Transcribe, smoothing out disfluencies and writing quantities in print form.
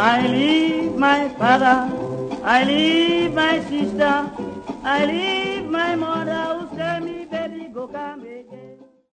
I leave my father, I leave my sister, I leave my mother who tell me, baby, go come here.